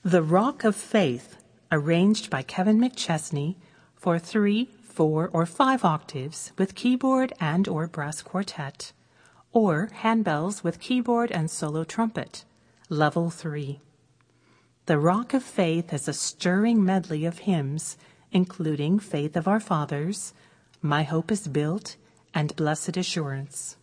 The Rock of Faith, arranged by Kevin McChesney for 3, 4, or 5 octaves with keyboard and or brass quartet, or handbells with keyboard and solo trumpet, level 3. The Rock of Faith is a stirring medley of hymns, including Faith of Our Fathers, My Hope is Built, and Blessed Assurance.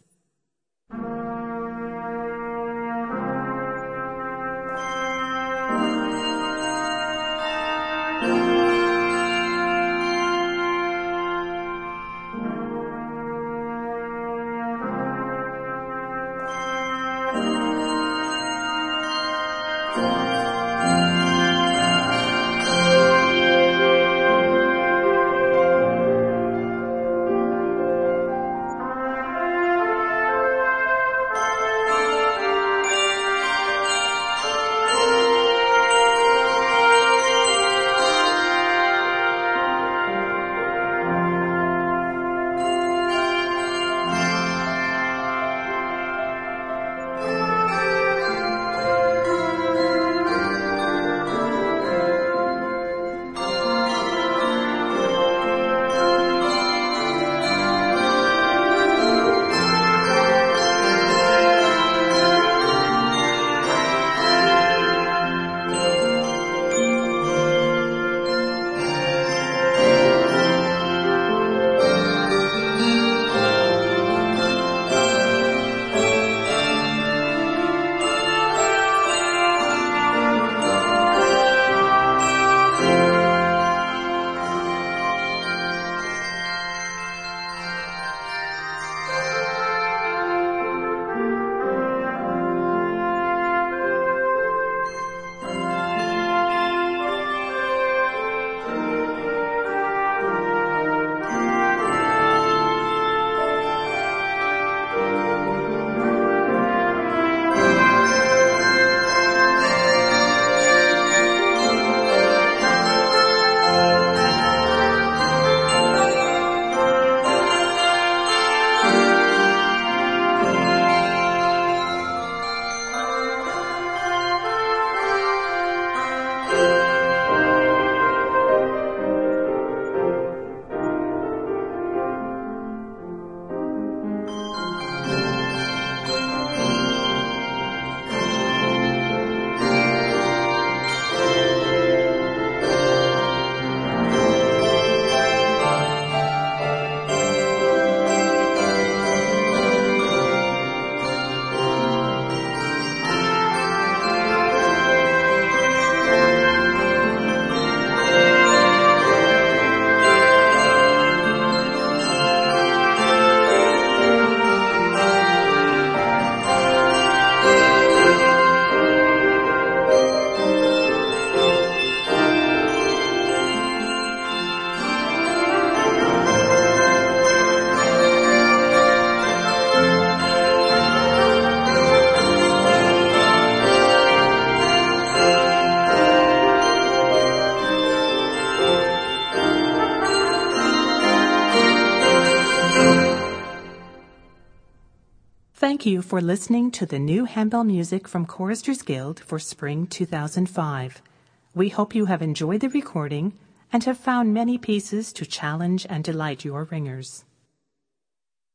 Thank you for listening to the new handbell music from Choristers Guild for Spring 2005. We hope you have enjoyed the recording and have found many pieces to challenge and delight your ringers.